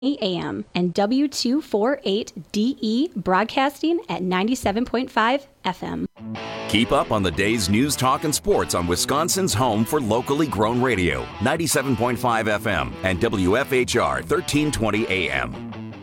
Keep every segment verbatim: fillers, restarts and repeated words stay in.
A M and W two forty-eight D E broadcasting at ninety-seven point five F M. Keep up on the day's news, talk, and sports on Wisconsin's home for locally grown radio, ninety-seven point five F M and W F H R thirteen twenty A M.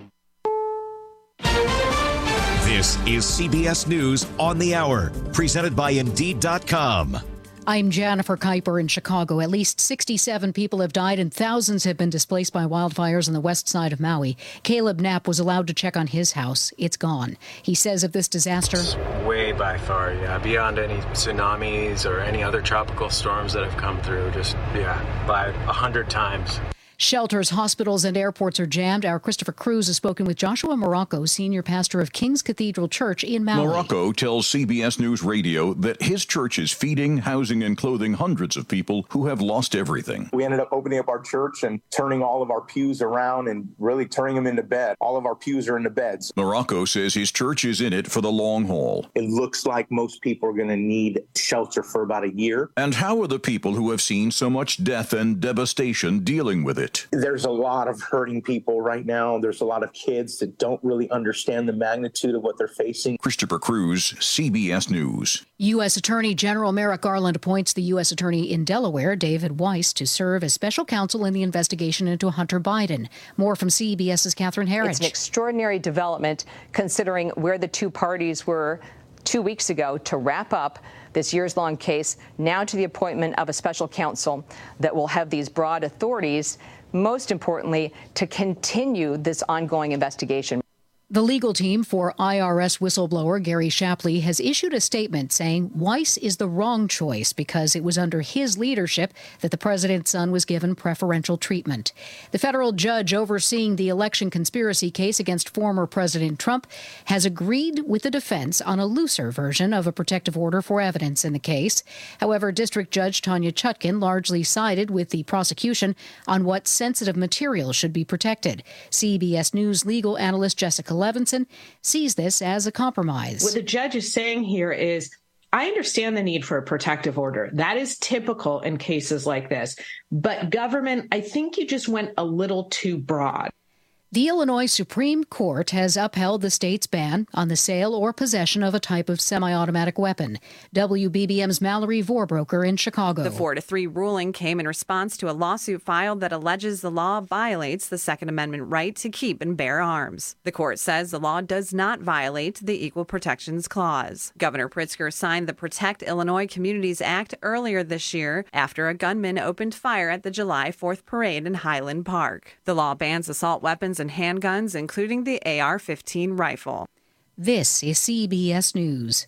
This is C B S News on the Hour, presented by Indeed dot com. I'm Jennifer Kuiper in Chicago. At least sixty-seven people have died and thousands have been displaced by wildfires on the west side of Maui. Caleb Knapp was allowed to check on his house. It's gone. He says of this disaster, it's way by far, yeah, beyond any tsunamis or any other tropical storms that have come through, just, yeah, by a hundred times. Shelters, hospitals, and airports are jammed. Our Christopher Cruz has spoken with Joshua Morocco, senior pastor of King's Cathedral Church in Maui. Morocco tells C B S News Radio that his church is feeding, housing, and clothing hundreds of people who have lost everything. We ended up opening up our church and turning all of our pews around and really turning them into bed. All of our pews are into beds. Morocco says his church is in it for the long haul. It looks like most people are going to need shelter for about a year. And how are the people who have seen so much death and devastation dealing with it? There's a lot of hurting people right now. There's a lot of kids that don't really understand the magnitude of what they're facing. Christopher Cruz, C B S News. U S. Attorney General Merrick Garland appoints the U S. Attorney in Delaware, David Weiss, to serve as special counsel in the investigation into Hunter Biden. More from CBS's Catherine Herridge. It's an extraordinary development considering where the two parties were two weeks ago to wrap up this years-long case, now to the appointment of a special counsel that will have these broad authorities, most importantly, to continue this ongoing investigation. The legal team for I R S whistleblower Gary Shapley has issued a statement saying Weiss is the wrong choice because it was under his leadership that the president's son was given preferential treatment. The federal judge overseeing the election conspiracy case against former President Trump has agreed with the defense on a looser version of a protective order for evidence in the case. However, District Judge Tanya Chutkin largely sided with the prosecution on what sensitive material should be protected. C B S News legal analyst Jessica Levinson sees this as a compromise. What the judge is saying here is, I understand the need for a protective order. That is typical in cases like this. But government, I think you just went a little too broad. The Illinois Supreme Court has upheld the state's ban on the sale or possession of a type of semi-automatic weapon. W B B M's Mallory Vorbroker in Chicago. The four to three ruling came in response to a lawsuit filed that alleges the law violates the Second Amendment right to keep and bear arms. The court says the law does not violate the Equal Protections Clause. Governor Pritzker signed the Protect Illinois Communities Act earlier this year after a gunman opened fire at the July fourth parade in Highland Park. The law bans assault weapons and handguns, including the A R fifteen rifle. This is C B S News.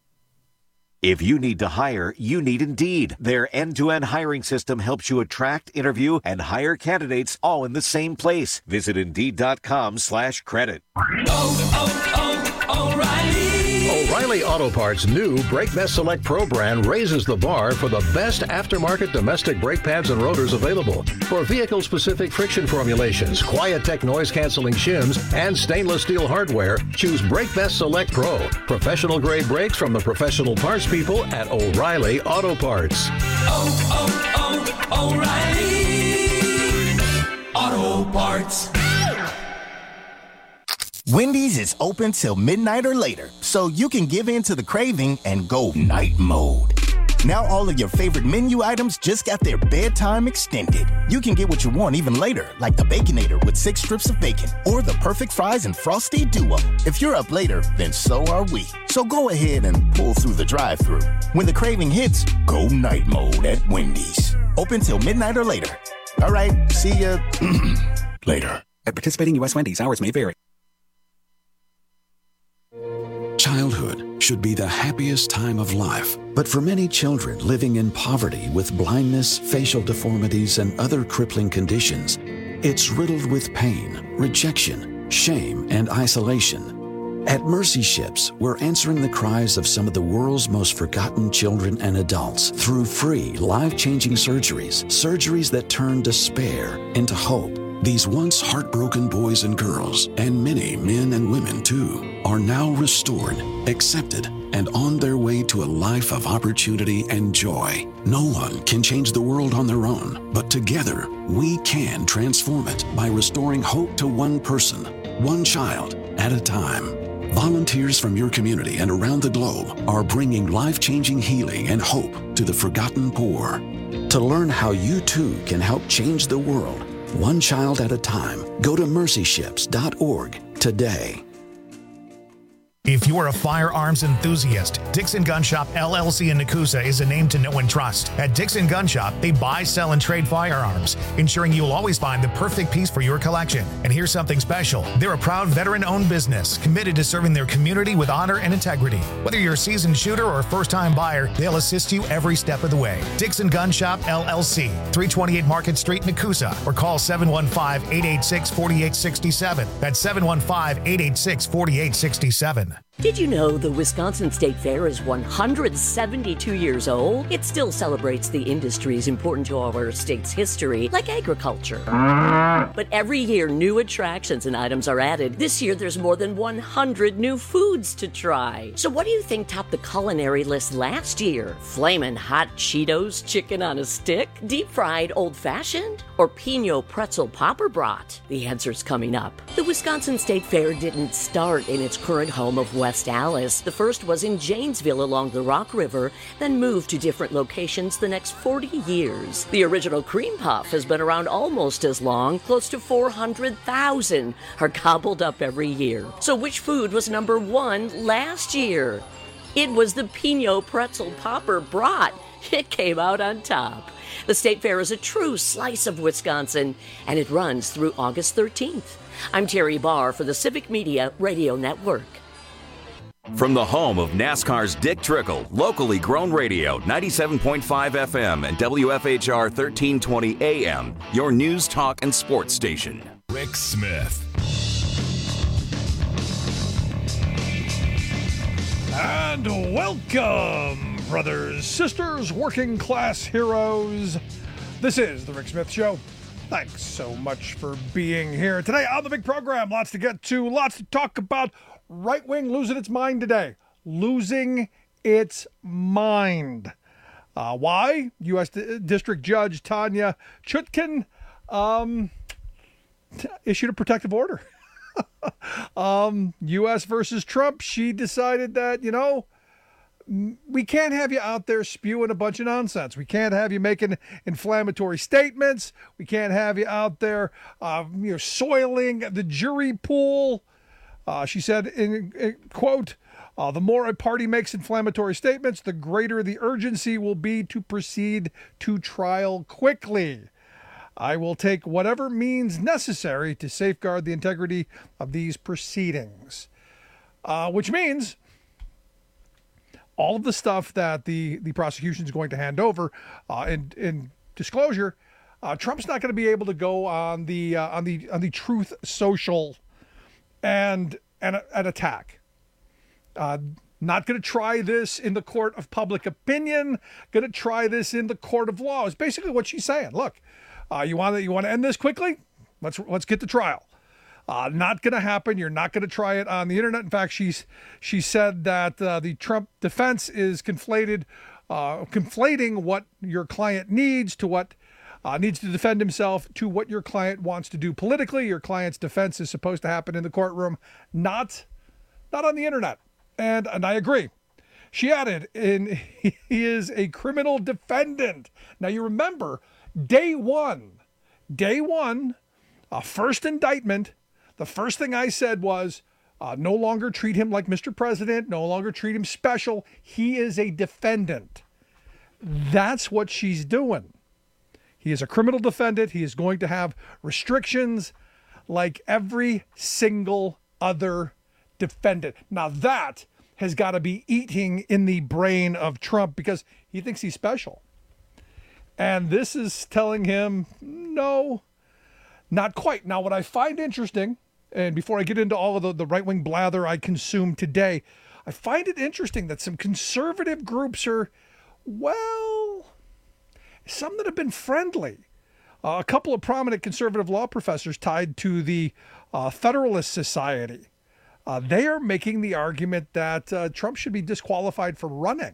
If you need to hire, you need Indeed. Their end-to-end hiring system helps you attract, interview, and hire candidates all in the same place. Visit Indeed.com slash credit. Oh, oh, oh, O'Reilly. O'Reilly Auto Parts' new Brake Best Select Pro brand raises the bar for the best aftermarket domestic brake pads and rotors available. For vehicle-specific friction formulations, Quiet-Tech noise-canceling shims, and stainless steel hardware, choose Brake Best Select Pro. Professional-grade brakes from the professional parts people at O'Reilly Auto Parts. Oh, oh, oh, O'Reilly Auto Parts. Wendy's is open till midnight or later, so you can give in to the craving and go night mode. Now all of your favorite menu items just got their bedtime extended. You can get what you want even later, like the Baconator with six strips of bacon, or the perfect fries and Frosty Duo. If you're up later, then so are we. So go ahead and pull through the drive-thru. When the craving hits, go night mode at Wendy's. Open till midnight or later. All right, see ya later. At participating U S Wendy's, hours may vary. Childhood should be the happiest time of life, but for many children living in poverty with blindness, facial deformities, and other crippling conditions, it's riddled with pain, rejection, shame, and isolation. At Mercy Ships, we're answering the cries of some of the world's most forgotten children and adults through free, life-changing surgeries, surgeries that turn despair into hope. These once heartbroken boys and girls, and many men and women too, are now restored, accepted, and on their way to a life of opportunity and joy. No one can change the world on their own, but together we can transform it by restoring hope to one person, one child at a time. Volunteers from your community and around the globe are bringing life-changing healing and hope to the forgotten poor. To learn how you too can help change the world, one child at a time, go to mercy ships dot org today. If you are a firearms enthusiast, Dixon Gun Shop L L C in Nakusa is a name to know and trust. At Dixon Gun Shop, they buy, sell, and trade firearms, ensuring you will always find the perfect piece for your collection. And here's something special. They're a proud veteran-owned business, committed to serving their community with honor and integrity. Whether you're a seasoned shooter or a first-time buyer, they'll assist you every step of the way. Dixon Gun Shop L L C, three twenty-eight Market Street, Nakusa, or call seven one five, eight eight six, four eight six seven. That's seven one five, eight eight six, four eight six seven. Did you know the Wisconsin State Fair is one hundred seventy-two years old? It still celebrates the industries important to our state's history, like agriculture. But every year, new attractions and items are added. This year, there's more than one hundred new foods to try. So what do you think topped the culinary list last year? Flamin' hot Cheetos chicken on a stick? Deep-fried old-fashioned? Or Pinot pretzel popper brat? The answer's coming up. The Wisconsin State Fair didn't start in its current home of West Allis. The first was in Janesville along the Rock River, then moved to different locations the next forty years. The original cream puff has been around almost as long. Close to four hundred thousand are gobbled up every year. So which food was number one last year? It was the Pinot pretzel popper brat. It came out on top. The State Fair is a true slice of Wisconsin, and it runs through August thirteenth. I'm Terry Barr for the Civic Media Radio Network. From the home of NASCAR's Dick Trickle, locally grown radio, ninety-seven point five F M and W F H R thirteen twenty A M, your news, talk, and sports station. Rick Smith. And welcome, brothers, sisters, working class heroes. This is The Rick Smith Show. Thanks so much for being here. Today on the big program, lots to get to, lots to talk about. Right wing losing its mind today. Losing its mind. Uh, why? U S D- District Judge Tanya Chutkan um, t- issued a protective order. um, U S versus Trump. She decided that, you know, we can't have you out there spewing a bunch of nonsense. We can't have you making inflammatory statements. We can't have you out there, uh, you know, soiling the jury pool. Uh, she said, in, in quote, uh, the more a party makes inflammatory statements, the greater the urgency will be to proceed to trial quickly. I will take whatever means necessary to safeguard the integrity of these proceedings. Uh, which means all of the stuff that the, the prosecution is going to hand over uh, in, in disclosure, uh, Trump's not going to be able to go on the uh, on the on the Truth Social and and an attack. Uh, not going to try this in the court of public opinion. Going to try this in the court of law. Is basically what she's saying. Look, uh, you want to you want to end this quickly? Let's let's get to trial. Uh, not going to happen. You're not going to try it on the internet. In fact, she's she said that uh, the Trump defense is conflated, uh, conflating what your client needs to what. Uh, needs to defend himself to what your client wants to do politically. Your client's defense is supposed to happen in the courtroom, not not on the internet. And and I agree. She added, in, he is a criminal defendant. Now you remember, day one, day one, uh, first indictment, the first thing I said was, uh, no longer treat him like Mister President, no longer treat him special. He is a defendant. That's what she's doing. He is a criminal defendant. He is going to have restrictions like every single other defendant. Now that has got to be eating in the brain of Trump because he thinks he's special. And this is telling him, no, not quite. Now, what I find interesting, and before I get into all of the, the right-wing blather I consume today, I find it interesting that some conservative groups are, well... some that have been friendly. Uh, a couple of prominent conservative law professors tied to the uh, Federalist Society Uh, they are making the argument that uh, Trump should be disqualified for running.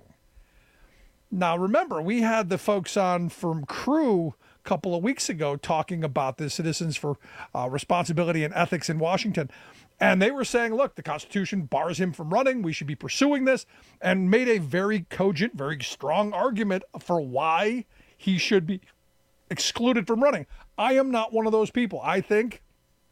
Now, remember, we had the folks on from Crew a couple of weeks ago talking about the Citizens for uh, Responsibility and Ethics in Washington. And they were saying, look, the Constitution bars him from running. We should be pursuing this, and made a very cogent, very strong argument for why he should be excluded from running. I am not one of those people. I think,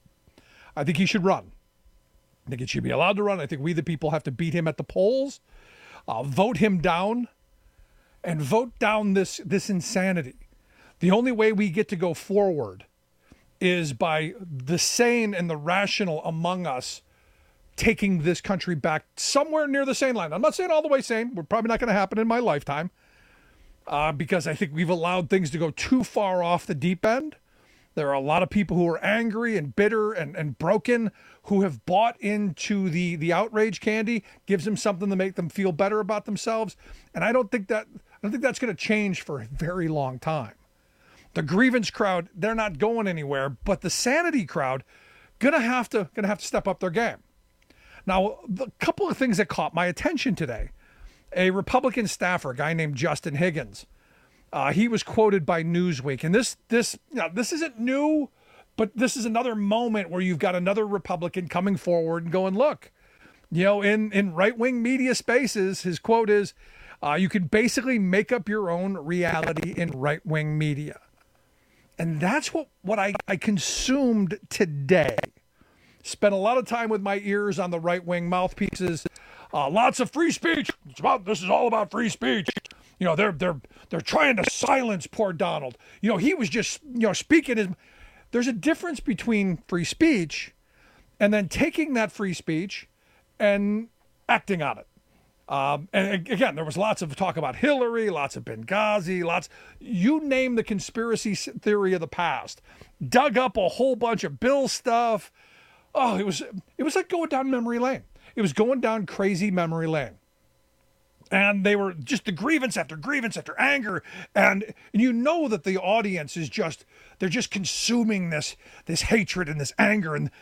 I think he should run. I think he should be allowed to run. I think we, the people, have to beat him at the polls, uh, vote him down, and vote down this, this insanity. The only way we get to go forward is by the sane and the rational among us taking this country back somewhere near the sane line. I'm not saying all the way sane. We're probably not going to happen in my lifetime uh, because I think we've allowed things to go too far off the deep end. There are a lot of people who are angry and bitter and, and broken who have bought into the, the outrage candy, gives them something to make them feel better about themselves. And I don't think that I don't think that's going to change for a very long time. The grievance crowd, they're not going anywhere, but the sanity crowd gonna have to gonna have to step up their game. Now, a couple of things that caught my attention today. A Republican staffer, a guy named Justin Higgins, uh, he was quoted by Newsweek, and this this you know, this isn't new, but this is another moment where you've got another Republican coming forward and going, look, you know, in in right-wing media spaces, his quote is, uh, you can basically make up your own reality in right-wing media. And that's what, what I, I consumed today. Spent a lot of time with my ears on the right-wing mouthpieces. Uh, lots of free speech. It's about, this is all about free speech. You know, they're they're they're trying to silence poor Donald. You know, he was just, you know, speaking his. There's a difference between free speech and then taking that free speech and acting on it. Um, and again, there was lots of talk about Hillary, lots of Benghazi, lots, you name the conspiracy theory of the past, dug up a whole bunch of Bill stuff. Oh, it was, it was like going down memory lane. It was going down crazy memory lane. And they were just the grievance after grievance after anger. And, and you know that the audience is just, they're just consuming this, this hatred and this anger. And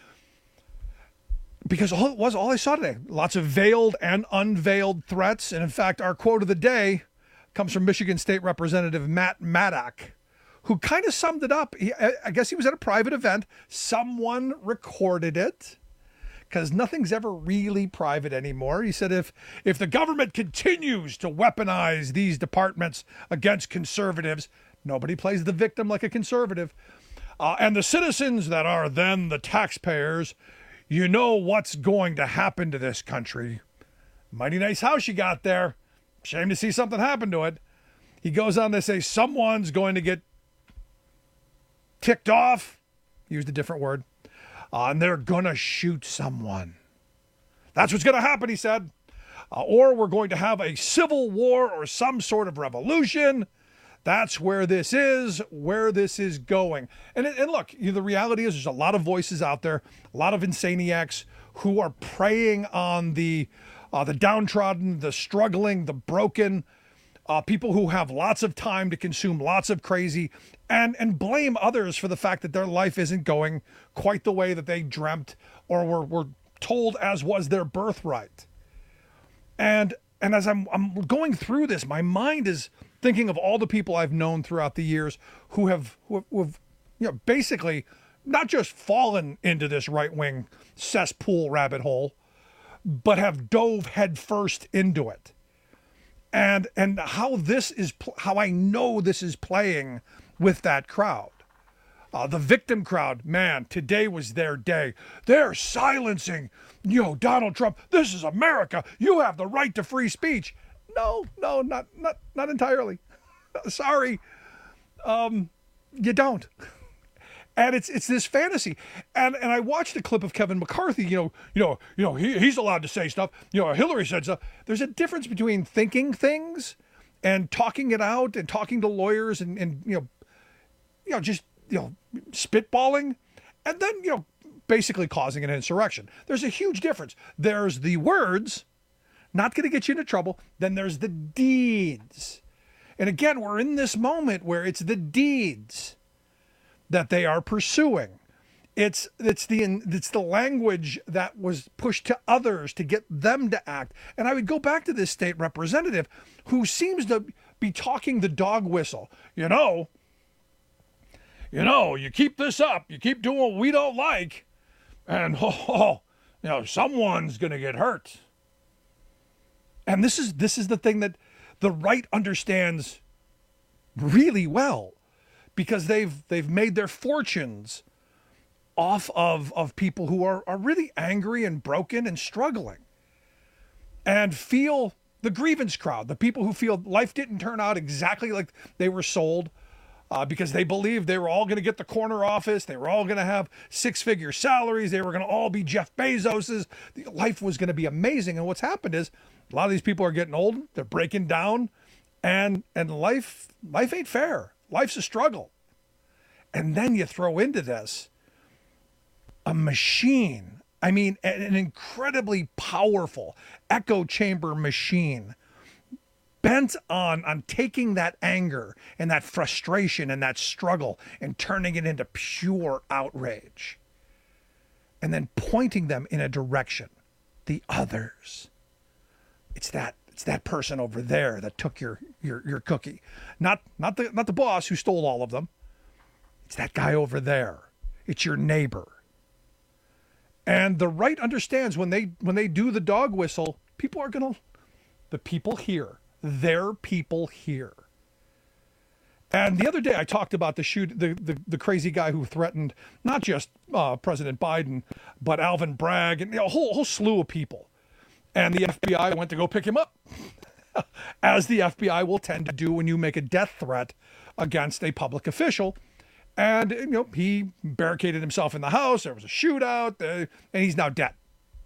because all it was, all I saw today, lots of veiled and unveiled threats. And in fact, our quote of the day comes from Michigan State Representative Matt Maddock, who kind of summed it up. He, I guess he was at a private event. Someone recorded it because nothing's ever really private anymore. He said, if, if the government continues to weaponize these departments against conservatives, nobody plays the victim like a conservative. Uh, and the citizens that are then the taxpayers, you know what's going to happen to this country. Mighty nice house you got there. Shame to see something happen to it. He goes on to say someone's going to get ticked off. Used a different word. Uh, and they're going to shoot someone. That's what's going to happen, he said. Uh, or we're going to have a civil war or some sort of revolution. That's where this is, where this is going. And, and look, you know, the reality is there's a lot of voices out there, a lot of insaniacs who are preying on the uh, the downtrodden, the struggling, the broken, uh, people who have lots of time to consume lots of crazy and, and blame others for the fact that their life isn't going quite the way that they dreamt or were, were told as was their birthright. And and as I'm I'm going through this, my mind is thinking of all the people I've known throughout the years who have, who have, who have you know, basically not just fallen into this right-wing cesspool rabbit hole, but have dove headfirst into it. And and how this is, how I know this is playing with that crowd. Uh, the victim crowd, man, today was their day. They're silencing, you know, Donald Trump. This is America. You have the right to free speech. No, no, not not not entirely. Sorry, um, you don't. And it's it's this fantasy. And and I watched a clip of Kevin McCarthy. You know, you know, you know, he, he's allowed to say stuff. You know, Hillary said stuff. There's a difference between thinking things and talking it out and talking to lawyers and and you know, you know, just you know, spitballing, and then you know, basically causing an insurrection. There's a huge difference. There's the words. Not going to get you into trouble. Then there's the deeds. And again, we're in this moment where it's the deeds that they are pursuing. It's it's the it's the language that was pushed to others to get them to act. And I would go back to this state representative who seems to be talking the dog whistle. You know, you know, you keep this up, you keep doing what we don't like, and oh, oh you know, someone's going to get hurt. And this is this is the thing that the right understands really well, because they've they've made their fortunes off of, of people who are, are really angry and broken and struggling, and feel the grievance crowd, the people who feel life didn't turn out exactly like they were sold, uh, because they believed they were all going to get the corner office, they were all going to have six-figure salaries, they were going to all be Jeff Bezos's, life was going to be amazing. And what's happened is a lot of these people are getting old, they're breaking down, and and life life ain't fair. Life's a struggle. And then you throw into this a machine, I mean, an incredibly powerful echo chamber machine bent on, on taking that anger and that frustration and that struggle and turning it into pure outrage, and then pointing them in a direction, the others. It's that it's that person over there that took your your your cookie, not not the not the boss who stole all of them. It's that guy over there. It's your neighbor. And the right understands when they when they do the dog whistle, people are gonna, the people here, their people here. And the other day I talked about the shoot, the the, the crazy guy who threatened not just uh, President Biden, but Alvin Bragg and you know, a whole whole slew of people. And the F B I went to go pick him up, as the F B I will tend to do when you make a death threat against a public official. And, you know, he barricaded himself in the house. There was a shootout, uh, and he's now dead.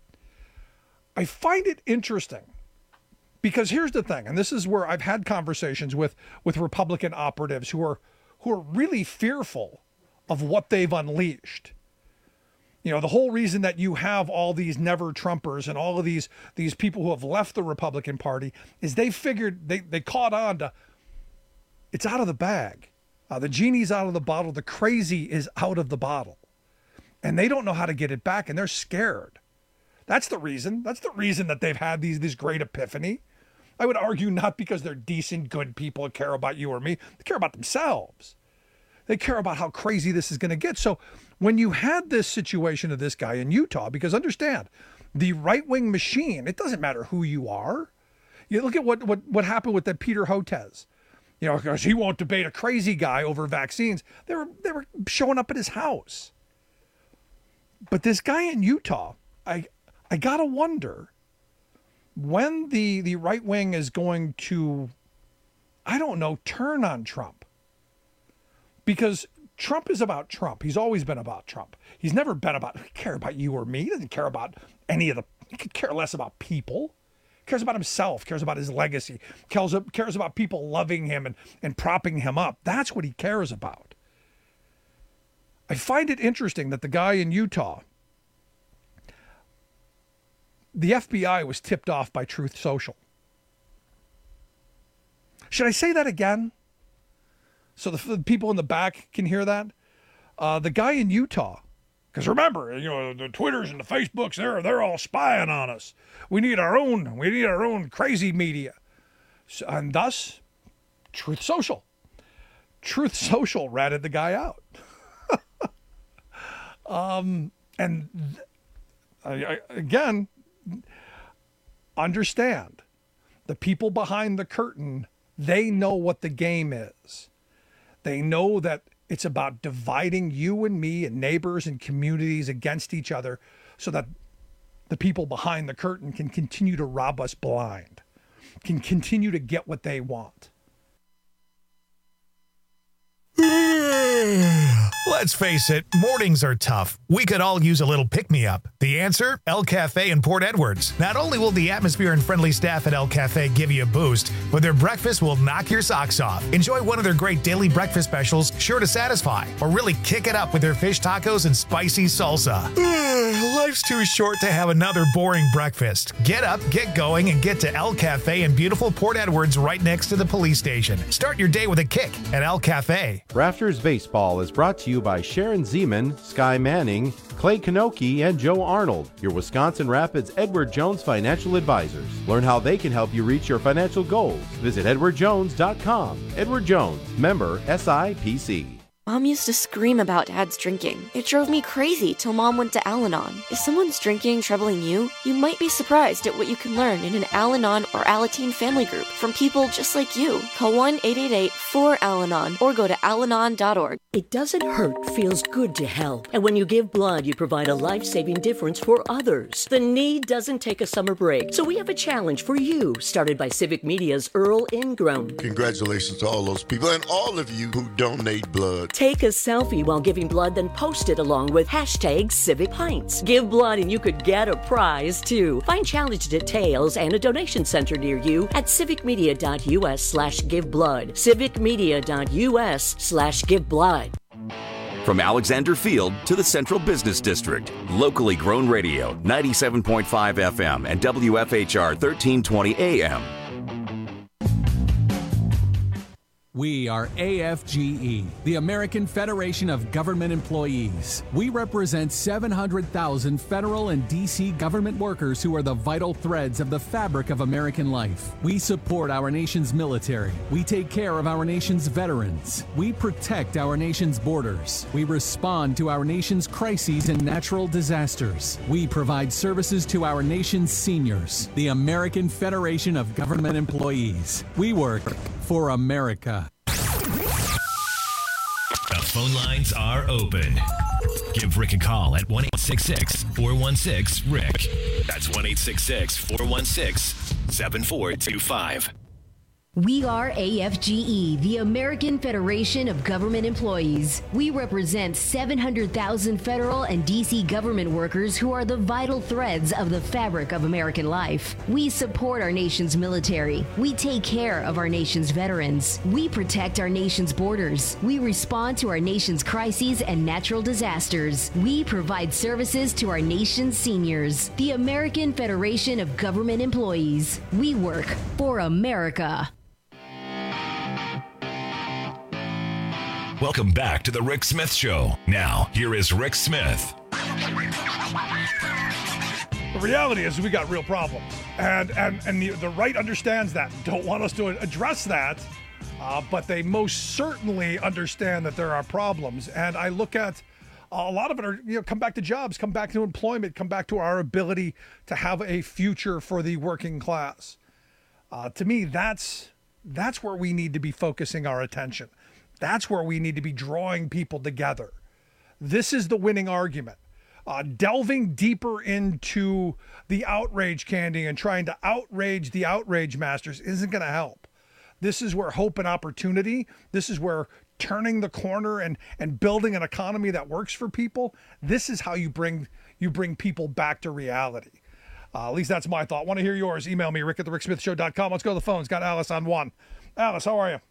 I find it interesting because here's the thing, and this is where I've had conversations with, with Republican operatives who are who are really fearful of what they've unleashed. You know, the whole reason that you have all these never Trumpers and all of these these people who have left the Republican Party is they figured, they, they caught on to, it's out of the bag. Uh, the genie's out of the bottle. The crazy is out of the bottle. And they don't know how to get it back, and they're scared. That's the reason. That's the reason that they've had these this great epiphany. I would argue not because they're decent, good people and care about you or me. They care about themselves. They care about how crazy this is going to get. So when you had this situation of this guy in Utah, because understand, the right-wing machine, it doesn't matter who you are. You look at what, what, what happened with that Peter Hotez. You know, because he won't debate a crazy guy over vaccines. They were they were showing up at his house. But this guy in Utah, I I gotta wonder when the the right wing is going to, I don't know, turn on Trump. Because Trump is about Trump. He's always been about Trump. He's never been about, he care about you or me. He doesn't care about any of the, he could care less about people. Cares about himself, cares about his legacy, cares, cares about people loving him and, and propping him up. That's what he cares about. I find it interesting that the guy in Utah, the F B I was tipped off by Truth Social. Should I say that again? So the, the people in the back can hear that? Uh, the guy in Utah, because remember, you know, the Twitters and the Facebooks, they're, they're all spying on us. We need our own, we need our own crazy media. So, and thus, Truth Social. Truth Social ratted the guy out. um, and th- I, I, again, understand, the people behind the curtain, they know what the game is. They know that it's about dividing you and me and neighbors and communities against each other so that the people behind the curtain can continue to rob us blind, can continue to get what they want. Let's face it, mornings are tough. We could all use a little pick-me-up. The answer? El Cafe in Port Edwards. Not only will the atmosphere and friendly staff at El Cafe give you a boost, but their breakfast will knock your socks off. Enjoy one of their great daily breakfast specials, sure to satisfy. Or really kick it up with their fish tacos and spicy salsa. Life's too short to have another boring breakfast. Get up, get going, and get to El Cafe in beautiful Port Edwards right next to the police station. Start your day with a kick at El Cafe. Rafters Baseball is brought to you by Sharon Zeman, Sky Manning, Clay Kanoki, and Joe Arnold, your Wisconsin Rapids Edward Jones financial advisors. Learn how they can help you reach your financial goals. Visit edward jones dot com. Edward Jones, member S I P C. Mom used to scream about Dad's drinking. It drove me crazy till Mom went to Al-Anon. If someone's drinking troubling you, you might be surprised at what you can learn in an Al-Anon or Alateen family group from people just like you. Call one eight eight eight four Al Anon or go to al anon dot org. It doesn't hurt, feels good to help. And when you give blood, you provide a life-saving difference for others. The need doesn't take a summer break. So we have a challenge for you, started by Civic Media's Earl Ingram. Congratulations to all those people and all of you who donate blood. Take a selfie while giving blood, then post it along with hashtag Civic Pints. Give blood and you could get a prize, too. Find challenge details and a donation center near you at civicmedia.us slash give blood. civicmedia.us slash give blood. From Alexander Field to the Central Business District, locally grown radio, ninety-seven point five F M and W F H R thirteen twenty A M. We are A F G E, the American Federation of Government Employees. We represent seven hundred thousand federal and D C government workers who are the vital threads of the fabric of American life. We support our nation's military. We take care of our nation's veterans. We protect our nation's borders. We respond to our nation's crises and natural disasters. We provide services to our nation's seniors. The American Federation of Government Employees. We work for America. The phone lines are open. Give Rick a call at one eight six six, four one six, R I C K. That's one eight six six, four one six, seven four two five. We are A F G E, the American Federation of Government Employees. We represent seven hundred thousand federal and D C government workers who are the vital threads of the fabric of American life. We support our nation's military. We take care of our nation's veterans. We protect our nation's borders. We respond to our nation's crises and natural disasters. We provide services to our nation's seniors. The American Federation of Government Employees. We work for America. Welcome back to the Rick Smith Show. Now, here is Rick Smith. The reality is we got real problems. And and, and the, the right understands that. Don't want us to address that. Uh, but they most certainly understand that there are problems. And I look at a lot of it are, you know, come back to jobs, come back to employment, come back to our ability to have a future for the working class. Uh, to me, that's that's where we need to be focusing our attention. That's where we need to be drawing people together. This is the winning argument. Uh, delving deeper into the outrage candy and trying to outrage the outrage masters isn't going to help. This is where hope and opportunity, this is where turning the corner and, and building an economy that works for people, this is how you bring you bring people back to reality. Uh, at least that's my thought. Want to hear yours? Email me, rick at the rick smith show dot com. Let's go to the phones. Got Alice on one. Alice, how are you?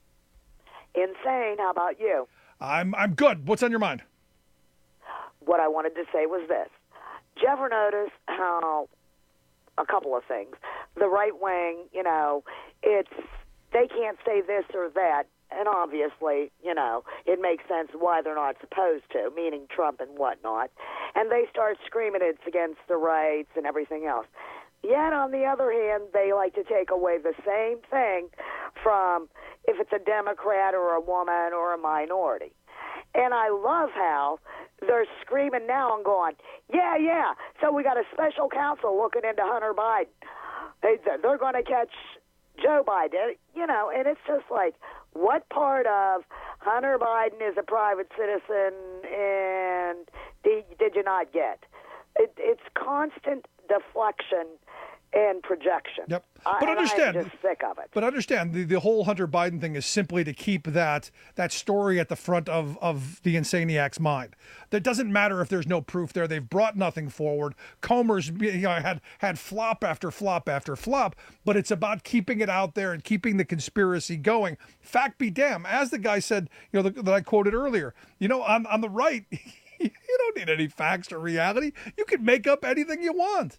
Insane. How about you? I'm I'm good. What's on your mind? What I wanted to say was this. Did you ever notice how a couple of things? The right wing, you know, it's they can't say this or that, and obviously, you know, it makes sense why they're not supposed to, meaning Trump and whatnot. And they start screaming it's against the rights and everything else. Yet, on the other hand, they like to take away the same thing from if it's a Democrat or a woman or a minority. And I love how they're screaming now and going, yeah, yeah, so we got a special counsel looking into Hunter Biden. They're going to catch Joe Biden, you know, and it's just like, what part of Hunter Biden is a private citizen and did, did you not get? It, it's constant deflection and projection. Yep. But I, understand, I'm just sick of it. But understand, the, the whole Hunter Biden thing is simply to keep that that story at the front of, of the Insaniac's mind. That doesn't matter if there's no proof there. They've brought nothing forward. Comer's you know, had, had flop after flop after flop, but it's about keeping it out there and keeping the conspiracy going. Fact be damned, as the guy said, you know, the, that I quoted earlier, you know, on, on the right, You don't need any facts or reality. You can make up anything you want.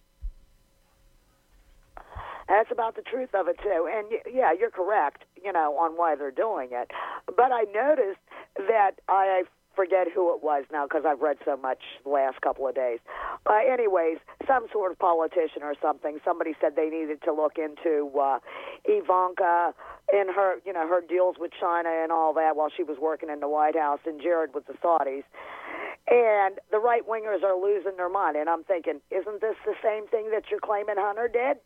That's about the truth of it, too. And, yeah, you're correct, you know, on why they're doing it. But I noticed that I forget who it was now because I've read so much the last couple of days. Uh, anyways, some sort of politician or something, somebody said they needed to look into uh, Ivanka and her, you know, her deals with China and all that while she was working in the White House, and Jared with the Saudis. And the right-wingers are losing their mind. And I'm thinking, isn't this the same thing that you're claiming Hunter did?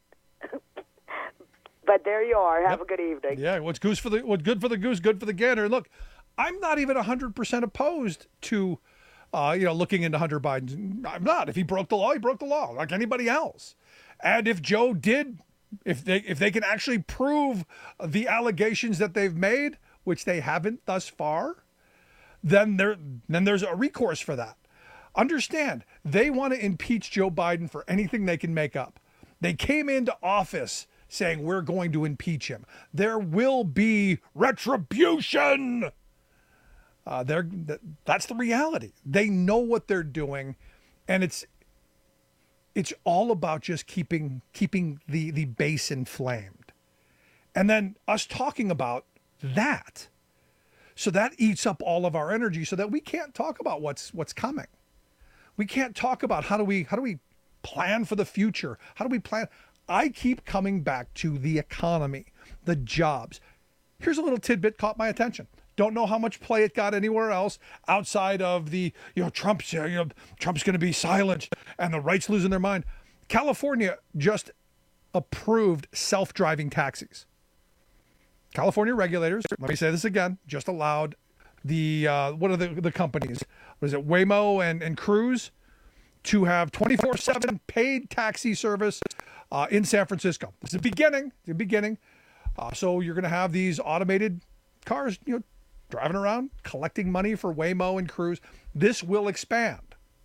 But there you are. Have yep. a good evening. Yeah, what's goose for the what's good for the goose, good for the gander. Look, I'm not even one hundred percent opposed to, uh, you know, looking into Hunter Biden. I'm not. If he broke the law, he broke the law, like anybody else. And if Joe did, if they if they can actually prove the allegations that they've made, which they haven't thus far, then there then there's a recourse for that. Understand, they want to impeach Joe Biden for anything they can make up. They came into office saying we're going to impeach him. There will be retribution. Uh, they're, that's the reality. They know what they're doing, and it's it's all about just keeping keeping the, the base inflamed. And then us talking about that. So that eats up all of our energy so that we can't talk about what's what's coming. We can't talk about how do we how do we plan for the future? How do we plan? I keep coming back to the economy, the jobs. Here's a little tidbit caught my attention. Don't know how much play it got anywhere else outside of the, you know, Trump's, you know, Trump's going to be silenced and the right's losing their mind. California just approved self-driving taxis. California regulators, let me say this again, just allowed the, uh, what are the, the companies? What is it, Waymo and, and Cruise to have twenty-four seven paid taxi service uh, in San Francisco. It's the beginning, the beginning. Uh, so you're going to have these automated cars, you know, driving around, collecting money for Waymo and Cruise. This will expand.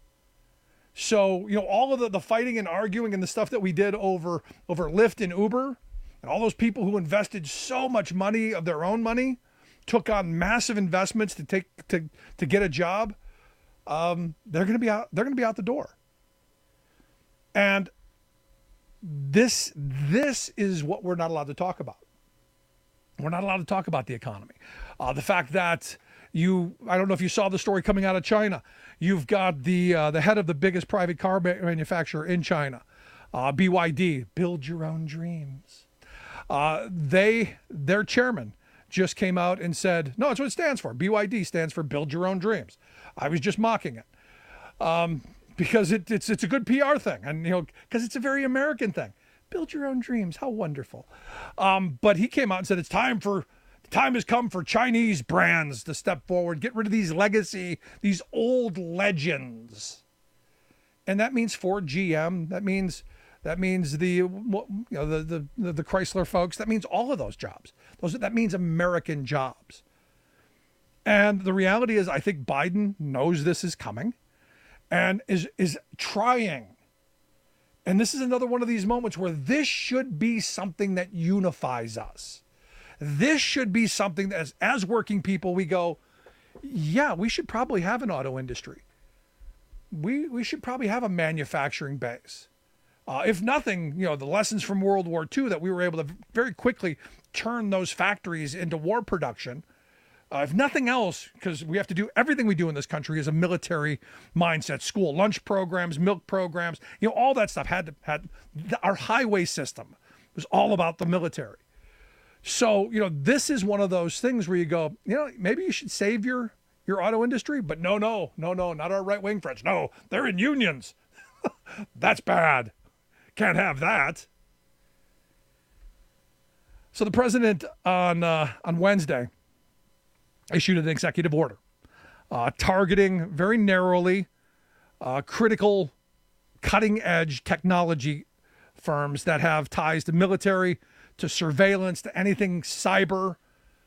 So, you know, all of the, the fighting and arguing and the stuff that we did over, over Lyft and Uber, and all those people who invested so much money of their own money, took on massive investments to take to, to get a job, um, they're going to be out. They're going to be out the door. And this this is what we're not allowed to talk about. We're not allowed to talk about the economy. Uh, the fact that you, I don't know if you saw the story coming out of China. You've got the uh, the head of the biggest private car manufacturer in China, uh, B Y D, Build Your Own Dreams. Uh, they, their chairman just came out and said, no, that's what it stands for. B Y D stands for Build Your Own Dreams. I was just mocking it um, because it, it's it's a good P R thing, and you know, because it's a very American thing. Build your own dreams. How wonderful. Um, but he came out and said it's time for, time has come for Chinese brands to step forward, get rid of these legacy, these old legends. And that means Ford, G M. That means that means the you know the the the Chrysler folks. That means all of those jobs. Those that means American jobs. And the reality is, I think Biden knows this is coming, and is is trying. And this is another one of these moments where this should be something that unifies us. This should be something that, as, as working people, we go, yeah, we should probably have an auto industry. We we should probably have a manufacturing base. Uh, if nothing, you know, the lessons from World War Two that we were able to very quickly turn those factories into war production. Uh, if nothing else, because we have to do everything we do in this country is a military mindset. School lunch programs, milk programs, you know, all that stuff had to, had the, our highway system was all about the military. So, you know, this is one of those things where you go, you know, maybe you should save your your auto industry, but no, no, no, no, not our right wing friends. No, they're in unions. That's bad. Can't have that. So the president on uh, on Wednesday issued an executive order uh, targeting very narrowly uh, critical cutting-edge technology firms that have ties to military, to surveillance, to anything cyber.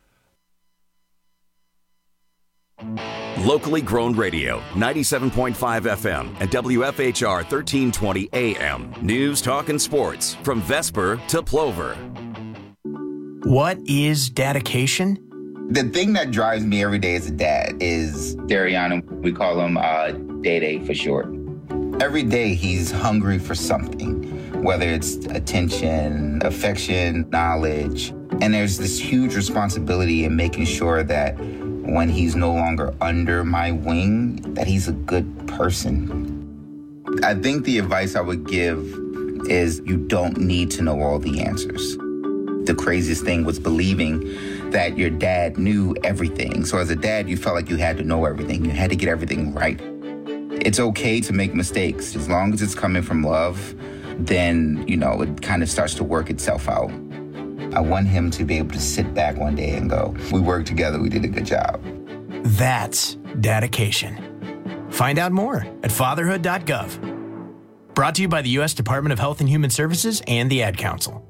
Locally grown radio, ninety-seven point five F M and W F H R thirteen twenty A M. News, talk, and sports from Vesper to Plover. What is dedication? The thing that drives me every day as a dad is Dariana. We call him uh, Day-Day for short. Every day he's hungry for something, whether it's attention, affection, knowledge. And there's this huge responsibility in making sure that when he's no longer under my wing, that he's a good person. I think the advice I would give is you don't need to know all the answers. The craziest thing was believing that your dad knew everything. So as a dad, you felt like you had to know everything. You had to get everything right. It's okay to make mistakes. As long as it's coming from love, then, you know, it kind of starts to work itself out. I want him to be able to sit back one day and go, we worked together, we did a good job. That's dedication. Find out more at fatherhood dot gov. Brought to you by the U S Department of Health and Human Services and the Ad Council.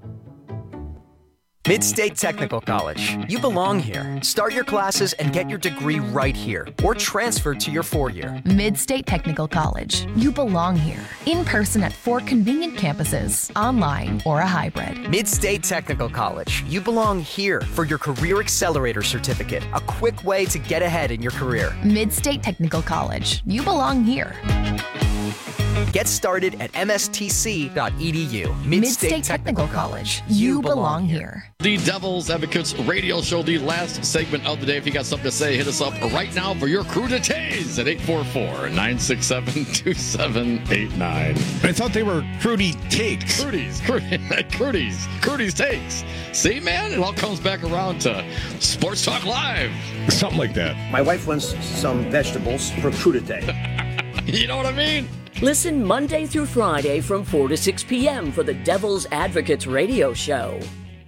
Midstate Technical College. You belong here. Start your classes and get your degree right here, or transfer to your four-year. Midstate Technical College. You belong here. In person at four convenient campuses, online or a hybrid. Midstate Technical College. You belong here for your Career Accelerator Certificate, a quick way to get ahead in your career. Midstate Technical College. You belong here. Get started at m s t c dot e d u. Midstate Technical College. You belong here. The Devil's Advocates radio show, the last segment of the day. If you got something to say, hit us up right now for your crudités at eight four four, nine six seven, two seven eight nine. I thought they were Crudy Takes. Crudies, Crudies, Crudies, Crudies Takes. See, man, it all comes back around to Sports Talk Live. Something like that. My wife wants some vegetables for crudité. You know what I mean? Listen Monday through Friday from four to six p.m. for the Devil's Advocates radio show.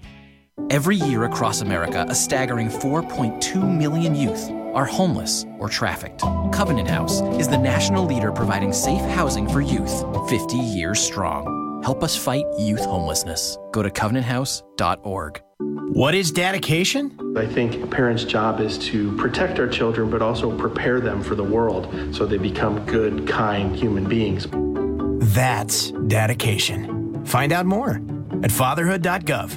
Every year across America, a staggering four point two million youth are homeless or trafficked. Covenant House is the national leader providing safe housing for youth, fifty years strong. Help us fight youth homelessness. Go to covenant house dot org. What is dedication? I think a parent's job is to protect our children, but also prepare them for the world so they become good, kind human beings. That's dedication. Find out more at fatherhood dot gov.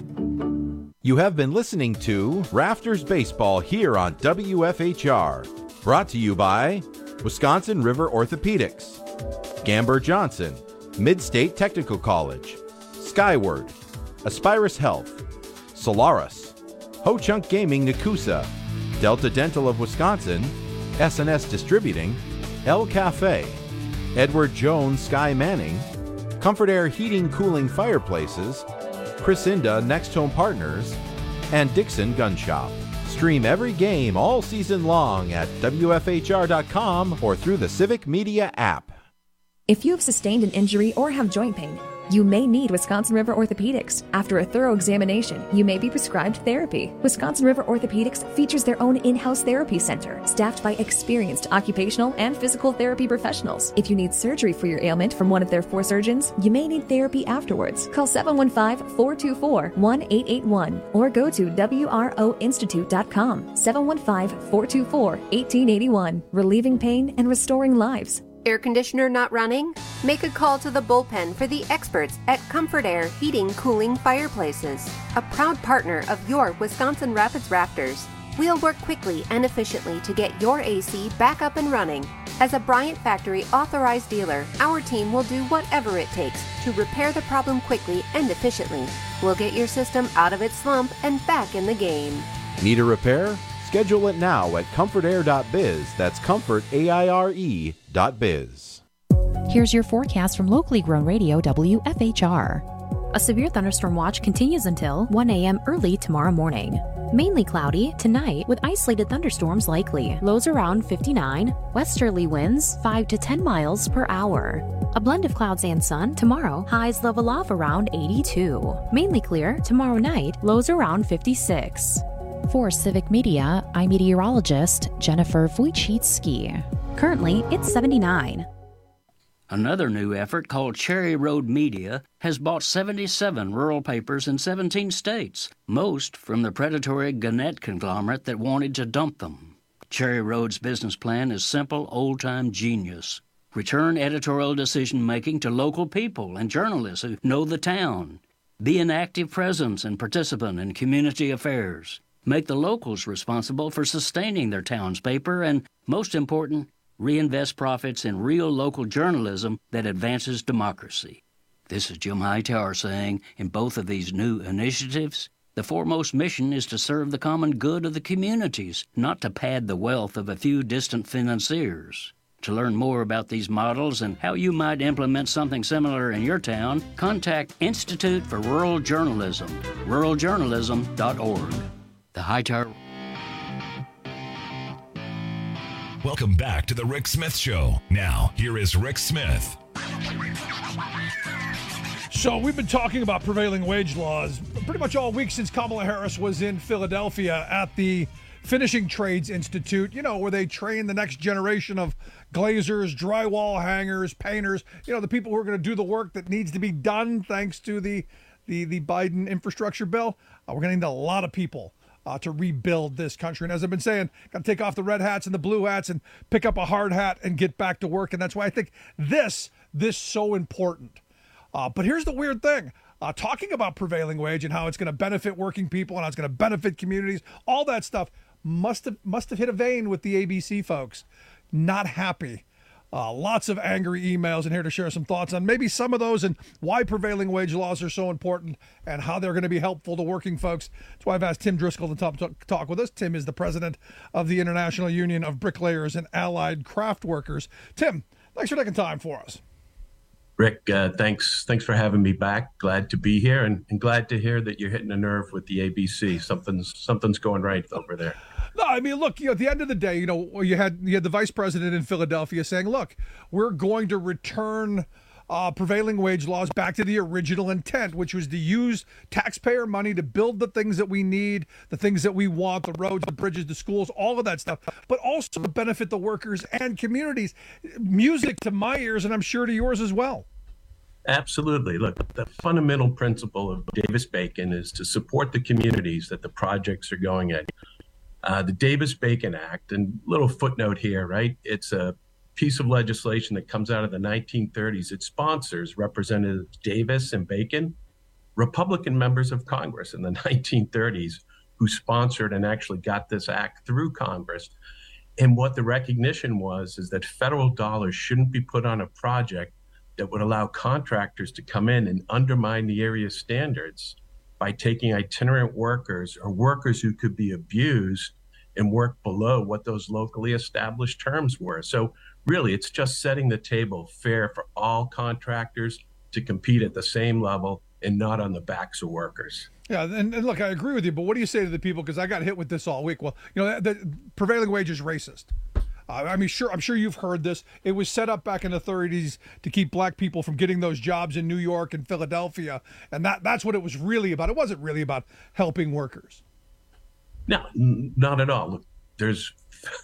You have been listening to Rafters Baseball here on W F H R. Brought to you by Wisconsin River Orthopedics, Gamber Johnson, Midstate Technical College, Skyward, Aspirus Health, Solaris, Ho Chunk Gaming Nakusa, Delta Dental of Wisconsin, S and S Distributing, El Cafe, Edward Jones Sky Manning, Comfort Air Heating Cooling Fireplaces, Chrisinda Next Home Partners, and Dixon Gun Shop. Stream every game all season long at W F H R dot com or through the Civic Media app. If you have sustained an injury or have joint pain, you may need Wisconsin River Orthopedics. After a thorough examination, you may be prescribed therapy. Wisconsin River Orthopedics features their own in-house therapy center, staffed by experienced occupational and physical therapy professionals. If you need surgery for your ailment from one of their four surgeons, you may need therapy afterwards. Call seven one five, four two four, one eight eight one or go to w r o institute dot com. seven one five, four two four, one eight eight one. Relieving pain and restoring lives. Air conditioner not running? Make a call to the bullpen for the experts at Comfort Air Heating Cooling Fireplaces, a proud partner of your Wisconsin Rapids Raptors. We'll work quickly and efficiently to get your A C back up and running. As a Bryant Factory authorized dealer, our team will do whatever it takes to repair the problem quickly and efficiently. We'll get your system out of its slump and back in the game. Need a repair? Schedule it now at comfort air dot biz. That's comfort, A I R E dot biz. Here's your forecast from locally grown radio W F H R. A severe thunderstorm watch continues until one a.m. early tomorrow morning. Mainly cloudy tonight with isolated thunderstorms likely. Lows around fifty-nine, westerly winds five to ten miles per hour. A blend of clouds and sun tomorrow, highs level off around eighty-two. Mainly clear tomorrow night, lows around fifty-six. For Civic Media, I'm meteorologist Jennifer Wojcicki. Currently, it's seventy-nine. Another new effort called Cherry Road Media has bought seventy-seven rural papers in seventeen states, most from the predatory Gannett conglomerate that wanted to dump them. Cherry Road's business plan is simple, old-time genius. Return editorial decision-making to local people and journalists who know the town. Be an active presence and participant in community affairs. Make the locals responsible for sustaining their town's paper, and, most important, reinvest profits in real local journalism that advances democracy. This is Jim Hightower saying, in both of these new initiatives, the foremost mission is to serve the common good of the communities, not to pad the wealth of a few distant financiers. To learn more about these models and how you might implement something similar in your town, contact Institute for Rural Journalism, rural journalism dot org. The Hightower. Welcome back to the Rick Smith Show. Now, here is Rick Smith. So we've been talking about prevailing wage laws pretty much all week since Kamala Harris was in Philadelphia at the Finishing Trades Institute, you know, where they train the next generation of glazers, drywall hangers, painters, you know, the people who are going to do the work that needs to be done thanks to the the, the Biden infrastructure bill. Uh, we're going to need a lot of people uh, to rebuild this country. And as I've been saying, got to take off the red hats and the blue hats and pick up a hard hat and get back to work. And that's why I think this, this so important. Uh, but here's the weird thing. Uh, talking about prevailing wage and how it's going to benefit working people and how it's going to benefit communities, all that stuff must have must have hit a vein with the A B C folks. Not happy. Uh, lots of angry emails in here to share some thoughts on maybe some of those and why prevailing wage laws are so important and how they're going to be helpful to working folks. That's why I've asked Tim Driscoll to talk, talk, talk with us. Tim is the president of the International Union of Bricklayers and Allied Craft Workers. Tim, thanks for taking time for us. Rick, uh, thanks thanks for having me back. Glad to be here and, and glad to hear that you're hitting a nerve with the A B C. Something's something's going right over there. No, I mean, look, you know, at the end of the day, you know, you had you had the vice president in Philadelphia saying, look, we're going to return uh, prevailing wage laws back to the original intent, which was to use taxpayer money to build the things that we need, the things that we want, the roads, the bridges, the schools, all of that stuff, but also to benefit the workers and communities. Music to my ears, and I'm sure to yours as well. Absolutely. Look, the fundamental principle of Davis-Bacon is to support the communities that the projects are going in. Uh, the Davis-Bacon Act, and little footnote here, right? It's a piece of legislation that comes out of the nineteen thirties. It sponsors Representatives Davis and Bacon, Republican members of Congress in the nineteen thirties, who sponsored and actually got this act through Congress. And what the recognition was is that federal dollars shouldn't be put on a project that would allow contractors to come in and undermine the area's standards by taking itinerant workers or workers who could be abused and work below what those locally established terms were. So really, it's just setting the table fair for all contractors to compete at the same level and not on the backs of workers. Yeah, and, and look, I agree with you, but what do you say to the people? Because I got hit with this all week. Well, you know, the, the prevailing wage is racist. Uh, I mean, sure, I'm sure you've heard this. It was set up back in the thirties to keep black people from getting those jobs in New York and Philadelphia, and that that's what it was really about. It wasn't really about helping workers. No, not at all. Look, there's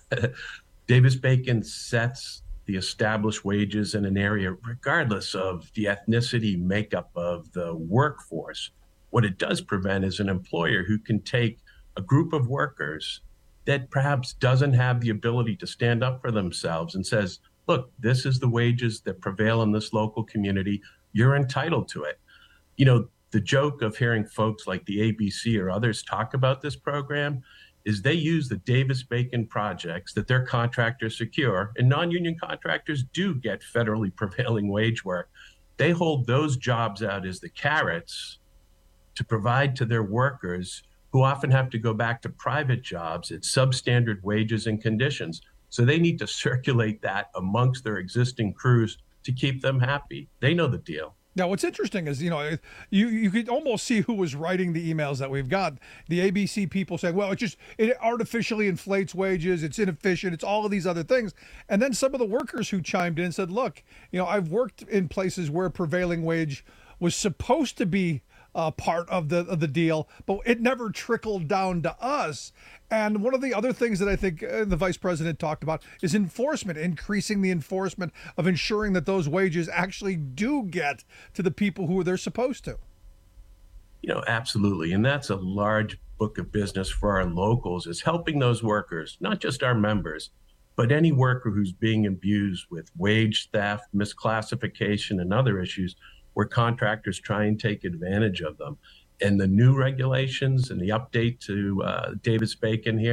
Davis-Bacon sets the established wages in an area regardless of the ethnicity makeup of the workforce. What it does prevent is an employer who can take a group of workers that perhaps doesn't have the ability to stand up for themselves and says, look, this is the wages that prevail in this local community. You're entitled to it. You know, the joke of hearing folks like the A B C or others talk about this program is they use the Davis-Bacon projects that their contractors secure, and non-union contractors do get federally prevailing wage work. They hold those jobs out as the carrots to provide to their workers who often have to go back to private jobs at substandard wages and conditions. So they need to circulate that amongst their existing crews to keep them happy. They know the deal. Now, what's interesting is, you know, you you could almost see who was writing the emails that we've got. The A B C people saying, well, it just, it artificially inflates wages. It's inefficient. It's all of these other things. And then some of the workers who chimed in said, look, you know, I've worked in places where prevailing wage was supposed to be Uh, part of the of the deal, but it never trickled down to us. And one of the other things that I think uh, the vice president talked about is enforcement, increasing the enforcement of ensuring that those wages actually do get to the people who they're supposed to. You know, absolutely. And that's a large book of business for our locals, is helping those workers, not just our members, but any worker who's being abused with wage theft, misclassification, and other issues where contractors try and take advantage of them. And the new regulations and the update to uh, Davis-Bacon here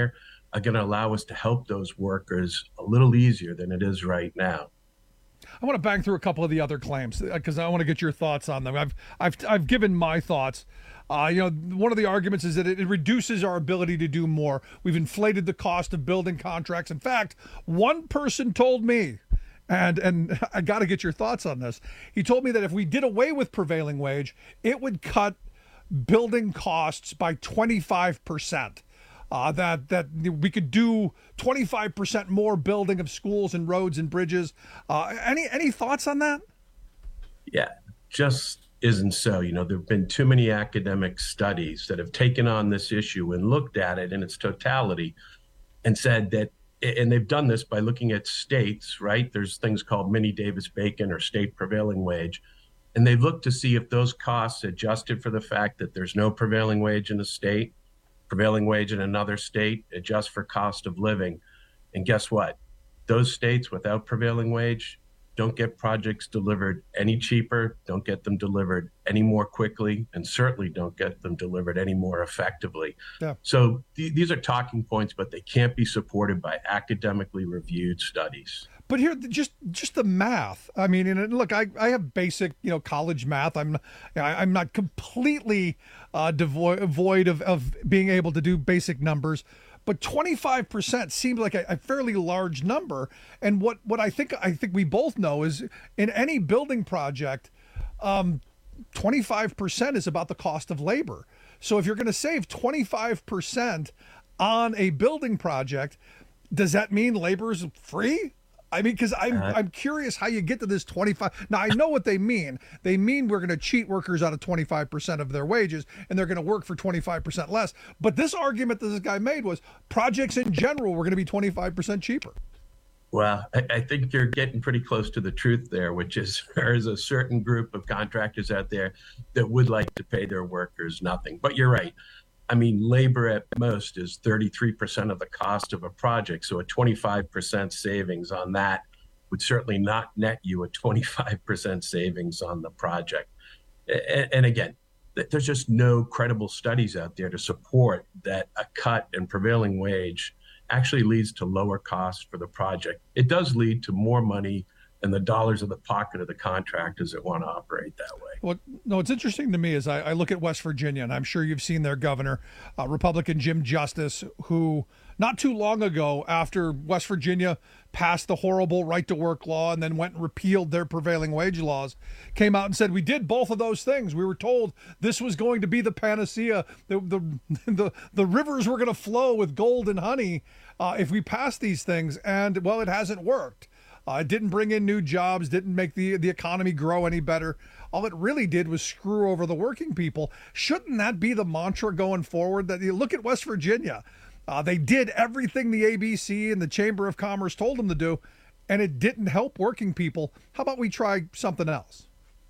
are going to allow us to help those workers a little easier than it is right now. I want to bang through a couple of the other claims because I want to get your thoughts on them. I've I've I've given my thoughts. Uh, you know, one of the arguments is that it, it reduces our ability to do more. We've inflated the cost of building contracts. In fact, one person told me, and and I got to get your thoughts on this. He told me that if we did away with prevailing wage, it would cut building costs by twenty-five percent. Uh, that that we could do twenty-five percent more building of schools and roads and bridges. Uh, any any thoughts on that? Yeah, just isn't so. You know, there have been too many academic studies that have taken on this issue and looked at it in its totality and said that, and they've done this by looking at states, right? There's things called mini Davis-Bacon or state prevailing wage. And they've looked to see if those costs adjusted for the fact that there's no prevailing wage in a state, prevailing wage in another state, adjust for cost of living. And guess what? Those states without prevailing wage don't get projects delivered any cheaper, don't get them delivered any more quickly, and certainly don't get them delivered any more effectively. Yeah. So th- these are talking points, but they can't be supported by academically reviewed studies. But here, just just the math. I mean, and look, I, I have basic, you know, college math. I'm I'm not completely uh, devoid, devoid of, of being able to do basic numbers. But twenty-five percent seems like a, a fairly large number. And what, what I think I think we both know is in any building project, um, twenty-five percent is about the cost of labor. So if you're going to save twenty-five percent on a building project, does that mean labor is free? I mean, because I'm uh, I'm curious how you get to this twenty-five. Now, I know what they mean. They mean we're going to cheat workers out of twenty-five percent of their wages, and they're going to work for twenty-five percent less. But this argument that this guy made was projects in general were going to be twenty-five percent cheaper. Well, I, I think you're getting pretty close to the truth there, which is there is a certain group of contractors out there that would like to pay their workers nothing. But you're right. I mean, labor at most is thirty-three percent of the cost of a project. So a twenty-five percent savings on that would certainly not net you a twenty-five percent savings on the project. And, and again, there's just no credible studies out there to support that a cut in prevailing wage actually leads to lower costs for the project. It does lead to more money in the dollars of the pocket of the contractors that want to operate that way. Well, no, what's interesting to me is I, I look at West Virginia, and I'm sure you've seen their governor, uh, Republican Jim Justice, who not too long ago, after West Virginia passed the horrible right-to-work law and then went and repealed their prevailing wage laws, came out and said, we did both of those things. We were told this was going to be the panacea. The the the, the rivers were going to flow with gold and honey uh, if we passed these things. And, well, it hasn't worked. Uh, it didn't bring in new jobs, didn't make the, the economy grow any better. All it really did was screw over the working people. Shouldn't that be the mantra going forward? That you look at West Virginia. Uh, they did everything the A B C and the Chamber of Commerce told them to do, and it didn't help working people. How about we try something else?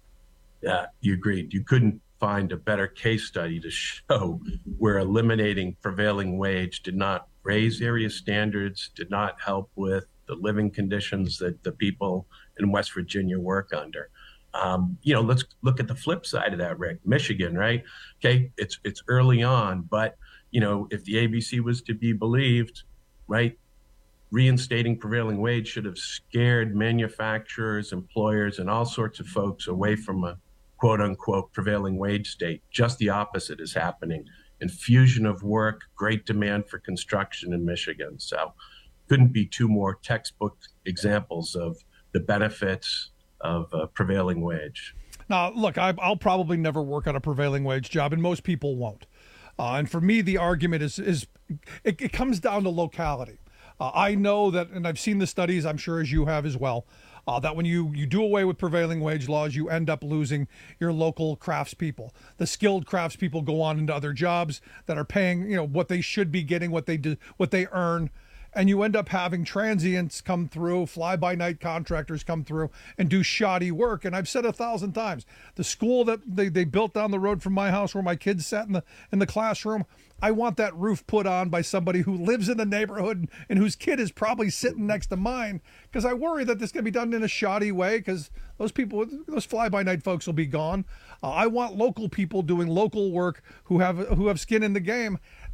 Yeah, you agreed. You couldn't find a better case study to show where eliminating prevailing wage did not raise area standards, did not help with the living conditions that the people in West Virginia work under. Um, you know, let's look at the flip side of that, Rick. Michigan, right? Okay, it's it's early on, but, you know, if the A B C was to be believed, right, reinstating prevailing wage should have scared manufacturers, employers, and all sorts of folks away from a quote-unquote prevailing wage state. Just the opposite is happening. Infusion of work, great demand for construction in Michigan. So couldn't be two more textbook examples of the benefits of uh, prevailing wage. Now, look, I, I'll probably never work on a prevailing wage job, and most people won't. Uh, and for me, the argument is, is it, it comes down to locality. Uh, I know that, and I've seen the studies, I'm sure as you have as well, uh, that when you, you do away with prevailing wage laws, you end up losing your local craftspeople. The skilled craftspeople go on into other jobs that are paying, you know, what they should be getting, what they do, what they earn. And you end up having transients come through, fly-by-night contractors come through and do shoddy work. And I've said a thousand times, the school that they, they built down the road from my house where my kids sat in the in the classroom, I want that roof put on by somebody who lives in the neighborhood and whose kid is probably sitting next to mine, because I worry that this is going to be done in a shoddy way because those people, those fly-by-night folks will be gone. Uh, I want local people doing local work who have who have skin in the game.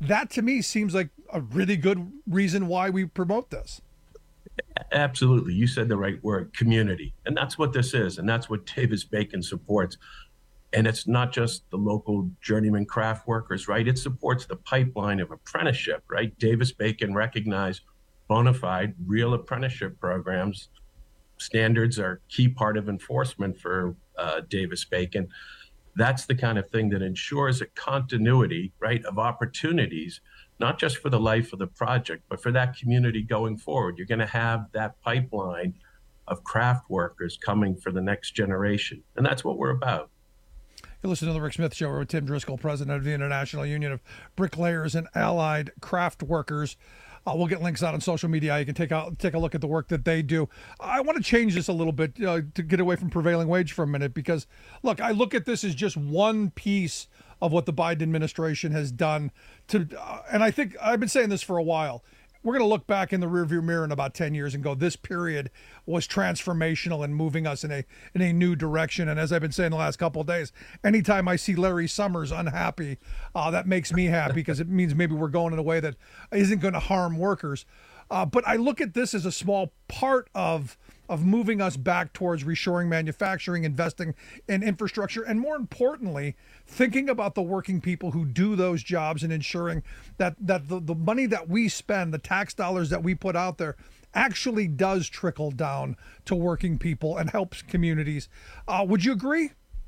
That to me seems like a really good reason why we promote this. Absolutely. You said the right word, community. And that's what this is. And that's what Davis-Bacon supports. And it's not just the local journeyman craft workers, right? It supports the pipeline of apprenticeship, right? Davis-Bacon recognized bona fide, real apprenticeship programs. Standards are a key part of enforcement for uh, Davis-Bacon. That's the kind of thing that ensures a continuity, right, of opportunities, not just for the life of the project, but for that community going forward. You're going to have that pipeline of craft workers coming for the next generation. And that's what we're about. You listen to the Rick Smith Show. We're with Tim Driscoll, president of the International Union of Bricklayers and Allied Craft Workers. Uh, we'll get links out on social media. You can take out take a look at the work that they do. I want to change this a little bit uh, to get away from prevailing wage for a minute because, look, I look at this as just one piece of what the Biden administration has done. To, uh, and I think I've been saying this for a while. We're going to look back in the rearview mirror in about ten years and go, this period was transformational and moving us in a in a new direction. And as I've been saying the last couple of days, anytime I see Larry Summers unhappy, uh, that makes me happy because it means maybe we're going in a way that isn't going to harm workers. Uh, but I look at this as a small part of of moving us back towards reshoring manufacturing, investing in infrastructure, and more importantly, thinking about the working people who do those jobs and ensuring that, that the, the money that we spend, the tax dollars that we put out there, actually does trickle down to working people and helps communities. Uh, would you agree?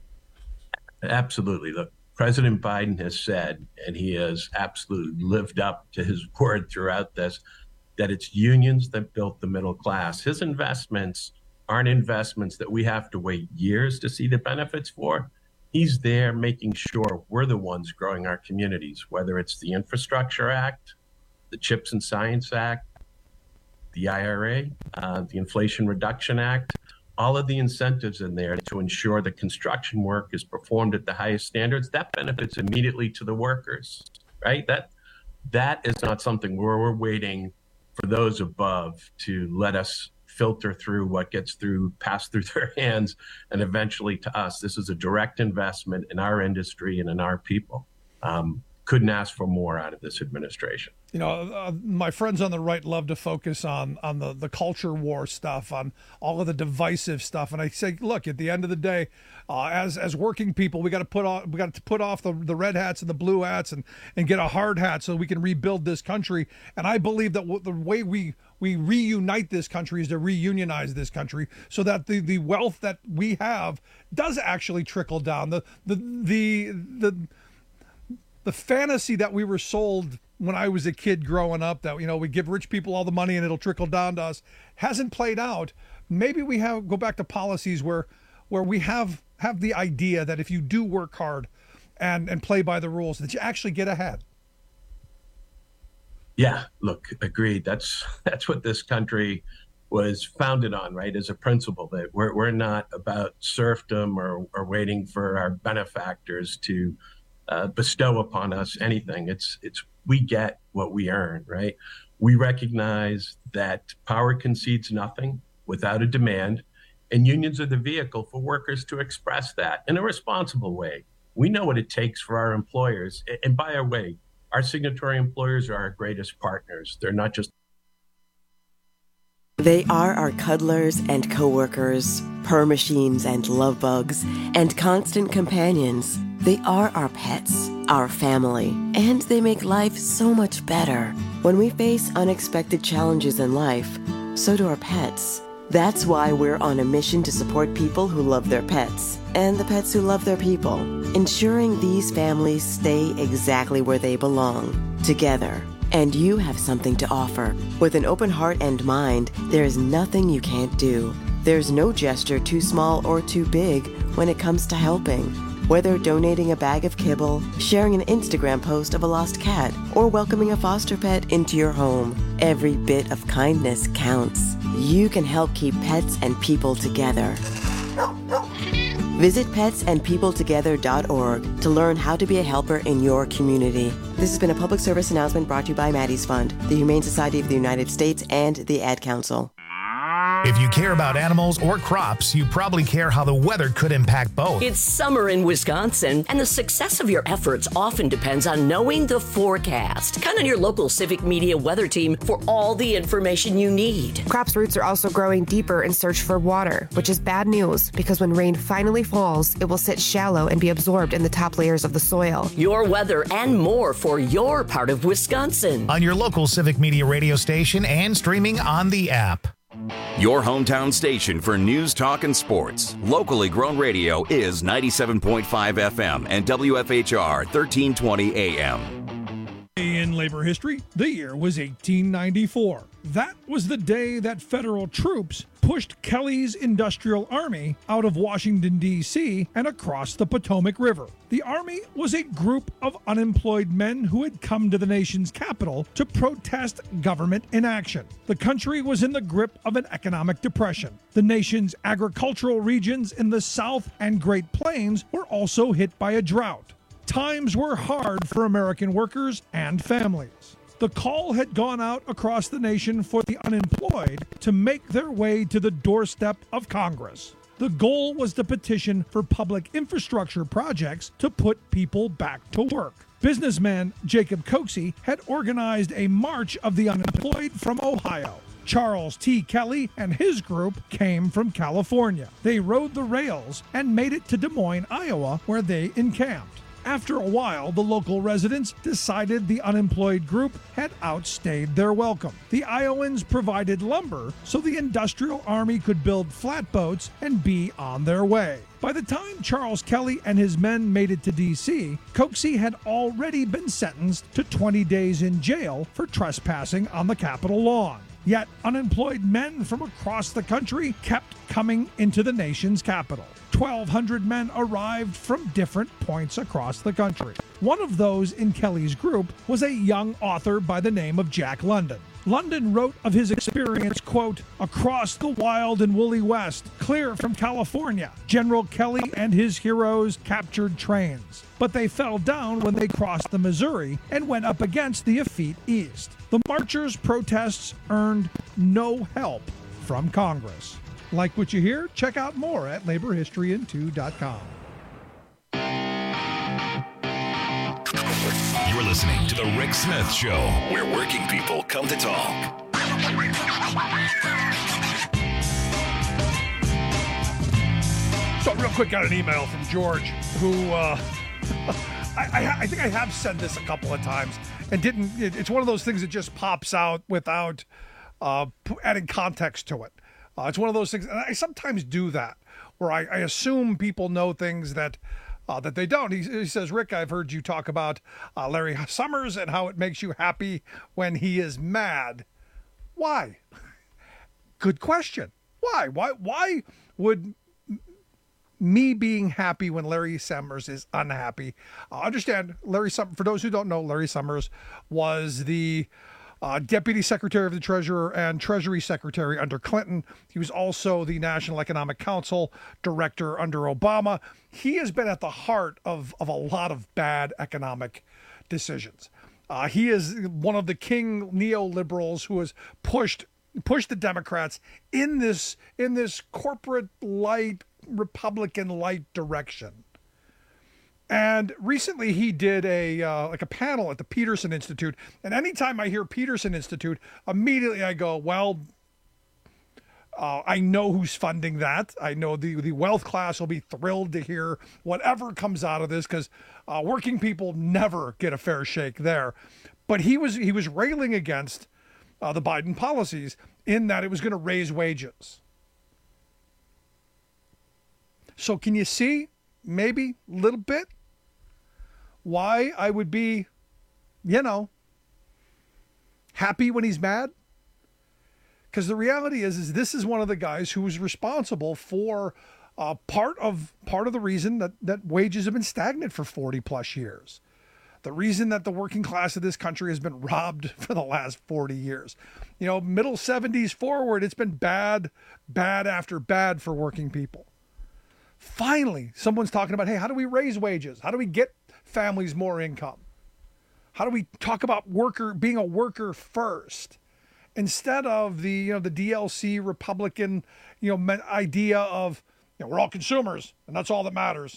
Absolutely. Look, President Biden has said, and he has absolutely lived up to his word throughout this, that it's unions that built the middle class. His investments aren't investments that we have to wait years to see the benefits for. He's there making sure we're the ones growing our communities, whether it's the Infrastructure Act, the CHIPS and Science Act, the I R A, uh, the Inflation Reduction Act, all of the incentives in there to ensure that construction work is performed at the highest standards. That benefits immediately to the workers, right? That that is not something where we're waiting for those above to let us filter through what gets through, pass through their hands, and eventually to us. This is a direct investment in our industry and in our people. Um, couldn't ask for more out of this administration. You know, uh, my friends on the right love to focus on on the, the culture war stuff, on all of the divisive stuff. And I say, look, at the end of the day, uh, as as working people, we got to put on we got to put off the, the red hats and the blue hats and, and get a hard hat so we can rebuild this country. And I believe that w- the way we we reunite this country is to reunionize this country so that the, the wealth that we have does actually trickle down. The the the the the fantasy that we were sold when I was a kid growing up, that, you know, we give rich people all the money and it'll trickle down to us, hasn't played out. Maybe we have go back to policies where where we have have the idea that if you do work hard and and play by the rules, that you actually get ahead. Yeah, look, agreed. That's that's what this country was founded on, right? As a principle that we're we're not about serfdom or, or waiting for our benefactors to uh, bestow upon us anything. It's it's we get what we earn, right? We recognize that power concedes nothing without a demand, and unions are the vehicle for workers to express that in a responsible way. We know what it takes for our employers. And by our way, our signatory employers are our greatest partners. They're not just... They are our cuddlers and coworkers, purr machines and love bugs, and constant companions. They are our pets, our family, and they make life so much better. When we face unexpected challenges in life, so do our pets. That's why we're on a mission to support people who love their pets and the pets who love their people, ensuring these families stay exactly where they belong, together. And you have something to offer. With an open heart and mind, there is nothing you can't do. There's no gesture too small or too big when it comes to helping. Whether donating a bag of kibble, sharing an Instagram post of a lost cat, or welcoming a foster pet into your home, every bit of kindness counts. You can help keep pets and people together. Visit pets and people together dot org to learn how to be a helper in your community. This has been a public service announcement brought to you by Maddie's Fund, the Humane Society of the United States, and the Ad Council. If you care about animals or crops, you probably care how the weather could impact both. It's summer in Wisconsin, and the success of your efforts often depends on knowing the forecast. Count on your local Civic Media weather team for all the information you need. Crops' roots are also growing deeper in search for water, which is bad news because when rain finally falls, it will sit shallow and be absorbed in the top layers of the soil. Your weather and more for your part of Wisconsin. On your local Civic Media radio station and streaming on the app. Your hometown station for news, talk, and sports. Locally grown radio is ninety-seven point five F M and W F H R thirteen twenty A M. In labor history, the year was eighteen ninety-four. That was the day that federal troops pushed Kelly's Industrial Army out of Washington, D C and across the Potomac River. The Army was a group of unemployed men who had come to the nation's capital to protest government inaction. The country was in the grip of an economic depression. The nation's agricultural regions in the South and Great Plains were also hit by a drought. Times were hard for American workers and families. The call had gone out across the nation for the unemployed to make their way to the doorstep of Congress. The goal was to petition for public infrastructure projects to put people back to work. Businessman Jacob Coxey had organized a March of the Unemployed from Ohio. Charles T. Kelly and his group came from California. They rode the rails and made it to Des Moines, Iowa, where they encamped. After a while, the local residents decided the unemployed group had outstayed their welcome. The Iowans provided lumber so the Industrial Army could build flatboats and be on their way. By the time Charles Kelly and his men made it to D C, Coxey had already been sentenced to twenty days in jail for trespassing on the Capitol lawn. Yet unemployed men from across the country kept coming into the nation's capital. twelve hundred men arrived from different points across the country. One of those in Kelly's group was a young author by the name of Jack London. London wrote of his experience, quote, across the wild and woolly West, clear from California, General Kelly and his heroes captured trains, but they fell down when they crossed the Missouri and went up against the effete East. The marchers' protests earned no help from Congress. Like what you hear? Check out more at labor history in two dot com. You're listening to The Rick Smith Show, where working people come to talk. So real quick, got an email from George who, uh, I, I, I think I have said this a couple of times and didn't, it, it's one of those things that just pops out without uh, adding context to it. Uh, it's one of those things, and I sometimes do that, where I, I assume people know things that uh, that they don't. He, he says, Rick, I've heard you talk about uh, Larry Summers and how it makes you happy when he is mad. Why? Good question. Why? Why? Why would me being happy when Larry Summers is unhappy? Uh, understand, Larry Summers, for those who don't know, Larry Summers was the Uh, Deputy Secretary of the Treasurer and Treasury Secretary under Clinton. He was also the National Economic Council Director under Obama. He has been at the heart of, of a lot of bad economic decisions. Uh, he is one of the king neoliberals who has pushed pushed the Democrats in this in this corporate light, Republican light direction. And recently he did a uh, like a panel at the Peterson Institute. And anytime I hear Peterson Institute, immediately I go, well, uh, I know who's funding that. I know the, the wealth class will be thrilled to hear whatever comes out of this, because uh, working people never get a fair shake there. But he was he was railing against uh, the Biden policies in that it was going to raise wages. So can you see? Maybe a little bit why I would be, you know, happy when he's mad. Because the reality is, is this is one of the guys who was responsible for uh, part of part of the reason that, that wages have been stagnant for forty plus years. The reason that the working class of this country has been robbed for the last forty years. You know, middle seventies forward, it's been bad, bad after bad for working people. Finally, someone's talking about, hey, how do we raise wages? How do we get families more income? How do we talk about worker being a worker first? instead of the, you know, the D L C Republican, you know, idea of, you know, we're all consumers and that's all that matters.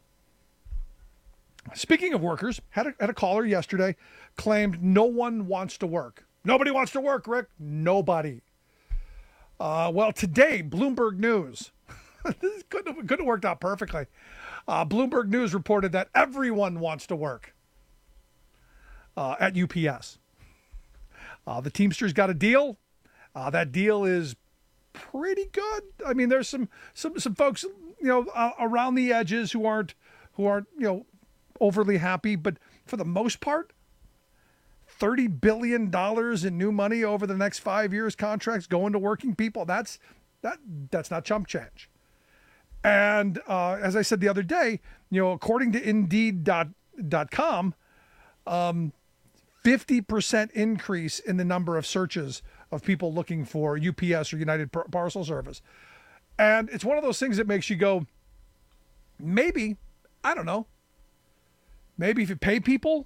Speaking of workers, had a, had a caller yesterday claimed no one wants to work. Nobody wants to work, Rick. Nobody. Uh, well, today, Bloomberg News, this couldn't have, couldn't have worked out perfectly. Uh, Bloomberg News reported that everyone wants to work uh, at U P S. Uh, the Teamsters got a deal. Uh, that deal is pretty good. I mean, there's some some some folks, you know, uh, around the edges who aren't who aren't you know overly happy, but for the most part, thirty billion dollars in new money over the next five years, contracts going to working people. That's that that's not chump change. And uh, as I said the other day, you know, according to Indeed dot com, um, fifty percent increase in the number of searches of people looking for U P S or United Parcel Service. And it's one of those things that makes you go, maybe, I don't know, maybe if you pay people,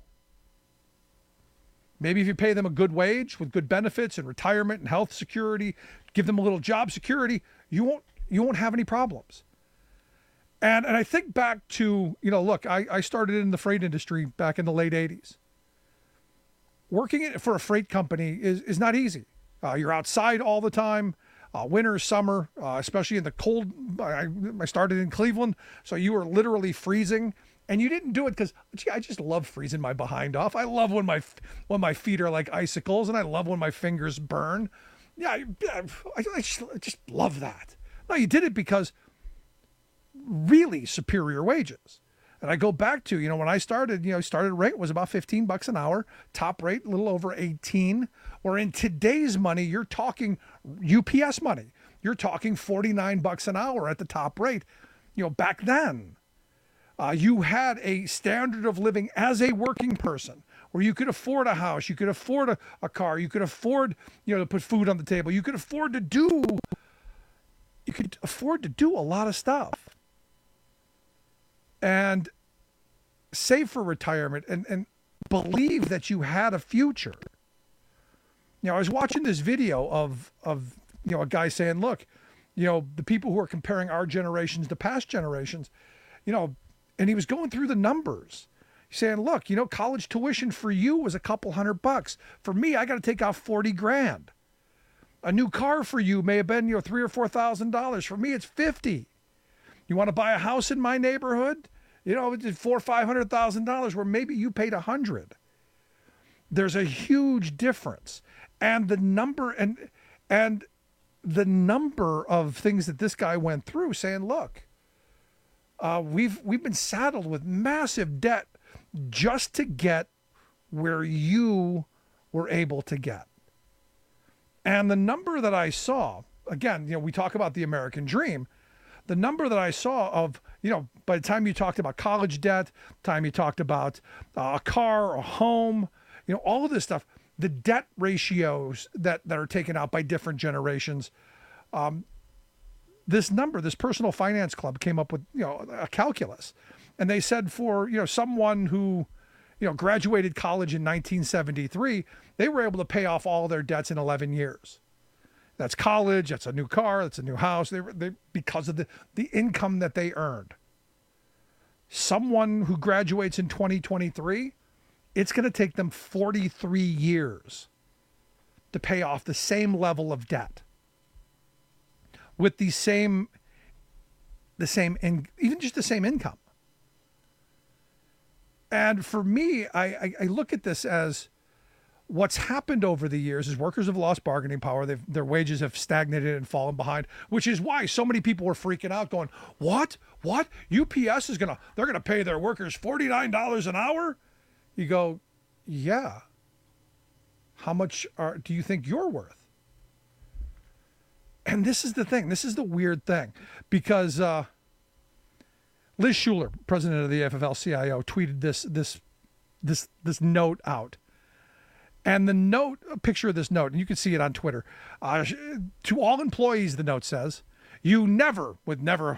maybe if you pay them a good wage with good benefits and retirement and health security, give them a little job security, you won't you won't have any problems. And and I think back to, you know, look, I, I started in the freight industry back in the late eighties. Working for a freight company is, is not easy. Uh, you're outside all the time, uh, winter, summer, uh, especially in the cold. I, I started in Cleveland, so you were literally freezing. And you didn't do it because, gee, I just love freezing my behind off. I love when my when my feet are like icicles, and I love when my fingers burn. Yeah, I, I, I, just, I just love that. No, you did it because really superior wages. And I go back to, you know, when I started, you know, started rate was about fifteen bucks an hour, top rate a little over eighteen. Or in today's money, you're talking U P S money. You're talking forty-nine bucks an hour at the top rate. You know, back then, uh, you had a standard of living as a working person where you could afford a house, you could afford a, a car, you could afford, you know, to put food on the table. You could afford to do, you could afford to do a lot of stuff. And save for retirement and, and believe that you had a future. You know, I was watching this video of, of, you know, a guy saying, look, you know, the people who are comparing our generations to past generations, you know, and he was going through the numbers. He's saying, look, you know, college tuition for you was a couple hundred bucks. For me, I got to take out forty grand. A new car for you may have been, you know, three or four thousand dollars. For me, it's fifty. You want to buy a house in my neighborhood? You know, it's four or five hundred thousand dollars, where maybe you paid a hundred. There's a huge difference, and the number and and the number of things that this guy went through, saying, "Look, uh, we've we've been saddled with massive debt just to get where you were able to get." And the number that I saw, again, you know, we talk about the American dream. The number that I saw of, you know, by the time you talked about college debt, time you talked about uh, a car, a home, you know, all of this stuff, the debt ratios that, that are taken out by different generations, um, this number, this Personal Finance Club came up with, you know, a calculus. And they said for, you know, someone who, you know, graduated college in nineteen seventy-three, they were able to pay off all their debts in eleven years. That's college, that's a new car, that's a new house, they, they, because of the, the income that they earned. Someone who graduates in twenty twenty-three, it's going to take them forty-three years to pay off the same level of debt with the same, the same, in, even just the same income. And for me, I, I, I look at this as, what's happened over the years is workers have lost bargaining power. They've, their wages have stagnated and fallen behind, which is why so many people were freaking out going, what, what? U P S is going to, they're going to pay their workers forty-nine dollars an hour? You go, yeah. How much are, do you think you're worth? And this is the thing. This is the weird thing, because uh, Liz Schuler, president of the F F L C I O, tweeted this, this, this, this note out. And the note, a picture of this note, and you can see it on Twitter. Uh, to all employees, the note says, you never would never.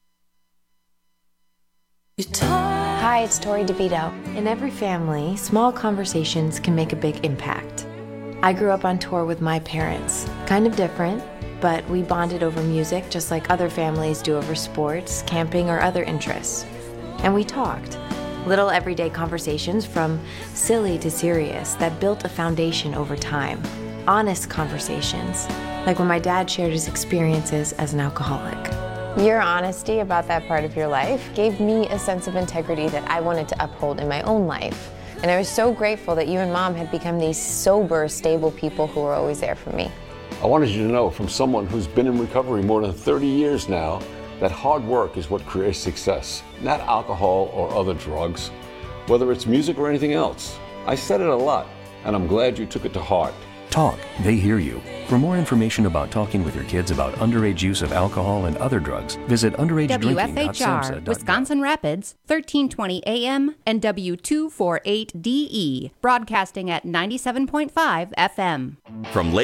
Hi, it's Tori DeVito. In every family, small conversations can make a big impact. I grew up on tour with my parents. Kind of different, but we bonded over music just like other families do over sports, camping, or other interests. And we talked. Little everyday conversations from silly to serious that built a foundation over time. Honest conversations, like when my dad shared his experiences as an alcoholic. Your honesty about that part of your life gave me a sense of integrity that I wanted to uphold in my own life. And I was so grateful that you and Mom had become these sober, stable people who were always there for me. I wanted you to know from someone who's been in recovery more than thirty years now that hard work is what creates success, not alcohol or other drugs, whether it's music or anything else. I said it a lot, and I'm glad you took it to heart. Talk, they hear you. For more information about talking with your kids about underage use of alcohol and other drugs, visit underage drinking dot samhsa dot gov. W F H R, Wisconsin Rapids, thirteen twenty A M and W two forty-eight D E, broadcasting at ninety-seven point five F M. From Lake